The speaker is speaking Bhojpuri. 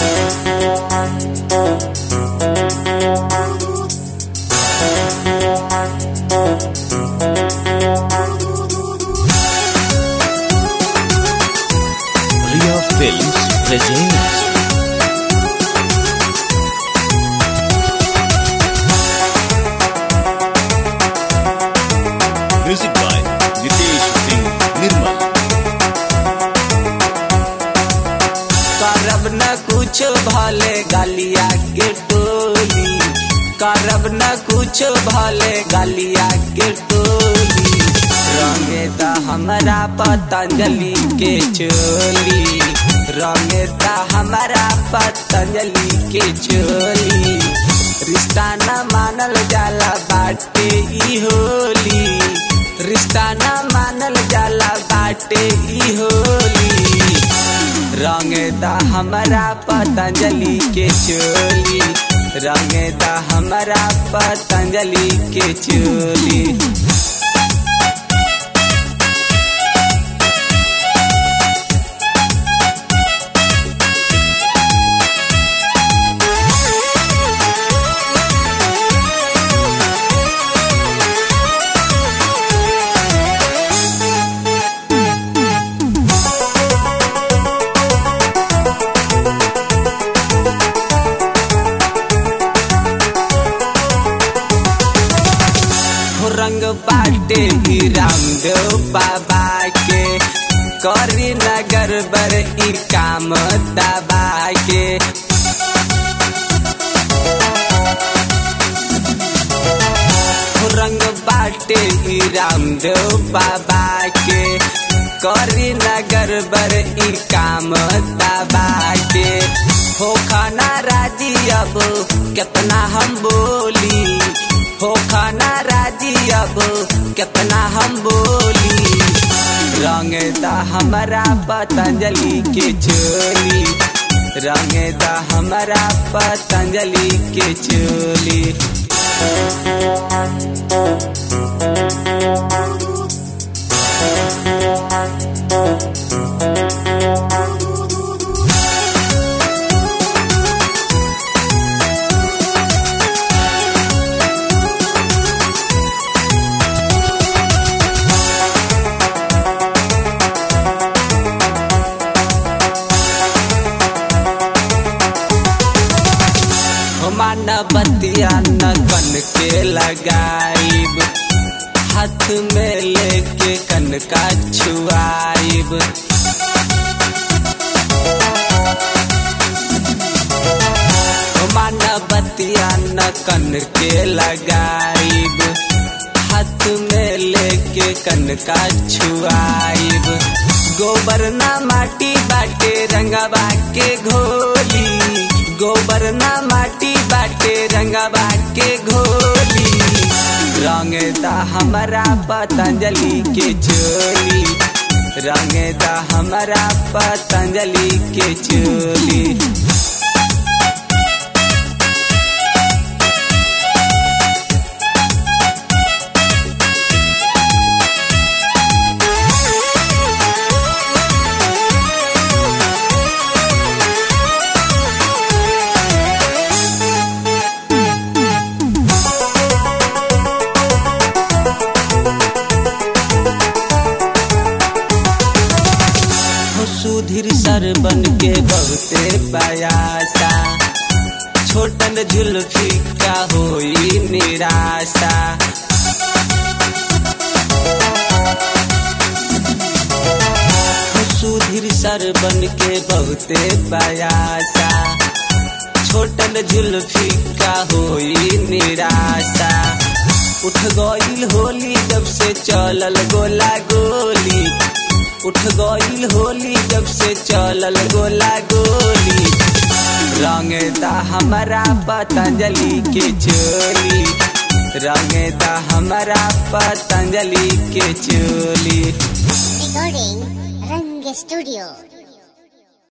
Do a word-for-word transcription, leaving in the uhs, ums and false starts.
Riya Films presents music by Nitesh Singh Nirmal। करब न कुछ भले गालिया के टोली, करब न कुछ भले गालिया के टोली, रंगे दा हमरा पतंजलि के चोली, रंगे दा हमरा पतंजलि के चोली। रिश्ता न मानल जाला बाटे ई होली, रिश्ता न मानल जाला बाटे ई होली, रंगे दा हमरा पतंजलि के चोली, रंगे दा हमरा पतंजलि के चोली। रंग बाटे ही रामदेव बाबा के, करी नगर बर ई काम दबा के। रंग बाटे ही रामदेव बाबा के, करी नगर बर ई काम दबा के। हो खाना राजी अब कितना हम बोली, हो खाना राजी अब कितना हम बोली, रंगे दा हमरा पतंजलि के चोली, रंगे दा हमरा पतंजलि के चोली। मानवतिया न कन के लगाइब, हाथ में लेके कन का छुआइब। मानवतिया न कन के लगाइब, हाथ में लेके कन का छुआइब। गोबर ना माटी बाटे रंगवा के घोली, गोबर ना माटी बाटे रंगवा के घोली, रंगे दा हमरा पतंजलि के चोली, रंगे दा हमरा पतंजलि के चोली। सुधीर सर बन के बहुते बयासा, छोटन जुल्फी का होई निराशा। सुधीर सर बन के बहुते बयासा, छोटन जुल्फी का होई निराशा। उठ गईल होली जब से चलल गोला गोली, उठ गईल होली जब से चलल गोला गोली, रंगे दा हमरा पतंजलि के चोली, रंगे दा हमरा पतंजलि के चोली। Recording Rang Studio।